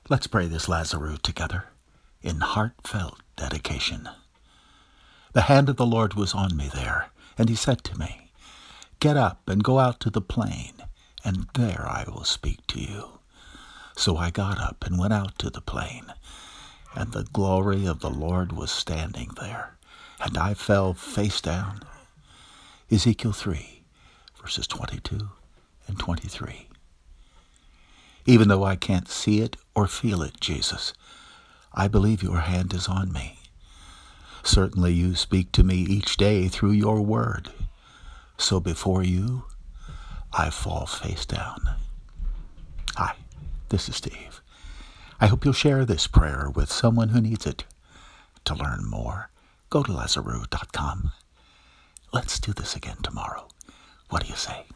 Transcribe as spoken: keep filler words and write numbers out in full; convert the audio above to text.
Let's pray this Lazarus together in heartfelt dedication. The hand of the Lord was on me there, and he said to me, "Get up and go out to the plain, and there I will speak to you." So I got up and went out to the plain, and the glory of the Lord was standing there, and I fell face down. Ezekiel three, verses twenty-two and twenty-three. Even though I can't see it or feel it, Jesus, I believe your hand is on me. Certainly you speak to me each day through your word. So before you, I fall face down. Hi, this is Steve. I hope you'll share this prayer with someone who needs it. To learn more, go to Lazarus dot com. Let's do this again tomorrow. What do you say?